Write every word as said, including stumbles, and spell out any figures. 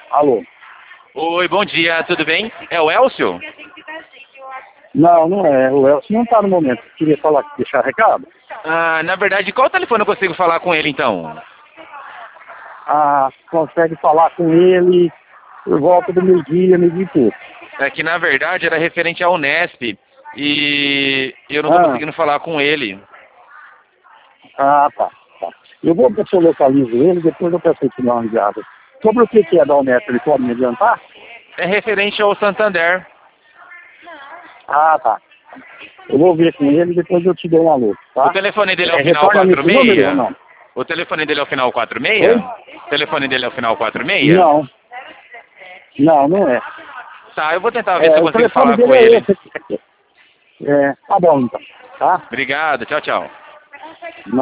Alô? Oi, bom dia, tudo bem? É o Elcio? Não, não é. O Elcio não está no momento. Queria falar, deixar recado? Ah, na verdade, qual telefone eu consigo falar com ele então? Ah, consegue falar com ele por volta do meio-dia, meio-dia e pouco. É que na verdade era referente à Unesp e eu não tô Ah, conseguindo falar com ele. ah, tá, tá. Eu vou ver se eu localizo ele, depois eu peço te dar uma ligada. Sobre o que que é da Unesp, ele pode me adiantar? É referente ao Santander. Ah, tá. Eu vou ver com ele, depois eu te dou um alô, tá? O telefone dele é o É, final retorna quatro nesse número ou seis? não? O telefone dele é o final quatro seis? Oi? O telefone dele é o final quatro seis? Não, não, não é. Tá, eu vou tentar ver se É, eu o consigo telefone falar com dele é ele. esse aqui. É, tá bom então, tá? Obrigado, tchau, tchau.